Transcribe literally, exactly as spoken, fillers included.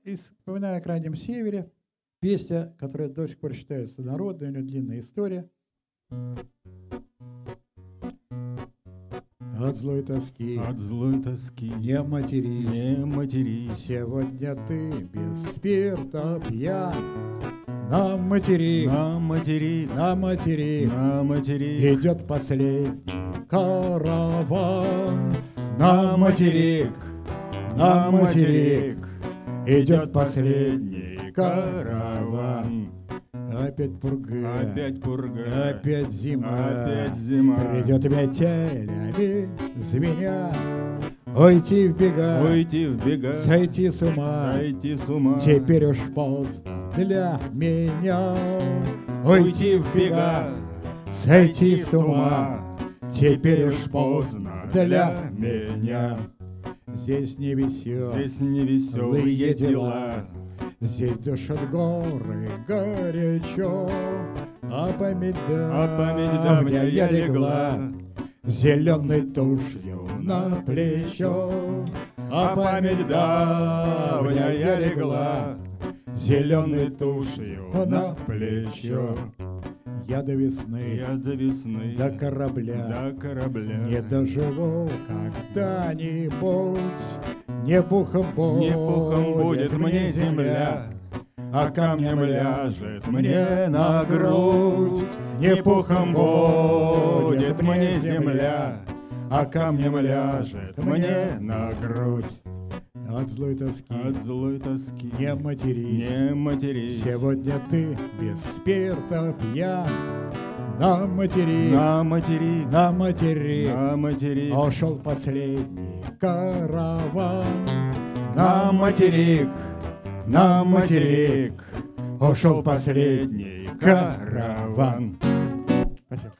И вспоминая о Крайнем Севере, песня, которая до сих пор считается народной, у нее длинная история. От злой тоски, От злой тоски не матерись, не матерись. сегодня ты без спирта пьян. На материк, На материк, на материк на материк, идет последний караван. На материк, на материк идет последний караван. Опять пурга, опять пурга, опять зима, опять зима. придет метелями звеня. Уйти в бега, Уйти в бега, сойти с ума, сойти с ума. теперь уж поздно для меня. Уйти в бега, сойти с ума, теперь уж поздно для меня. Здесь не веселые Здесь невеселые дела. здесь дышат горы горячо, а память А память давняя я легла зеленой тушью на плечо. А память давняя легла зеленой тушью на плечо. Я до весны, Я до весны, до корабля до корабля не доживу когда-нибудь. Не пухом будет, Не пухом будет мне земля, а камнем ляжет мне на грудь. Не пухом будет мне земля, а камнем ляжет мне на грудь. От злой тоски От злой тоски не матерись, не матерись. сегодня ты без спирта пьян. На материк, На материк, на материк на материк, ушел последний караван. на материк, на материк ушел последний караван. караван. Спасибо.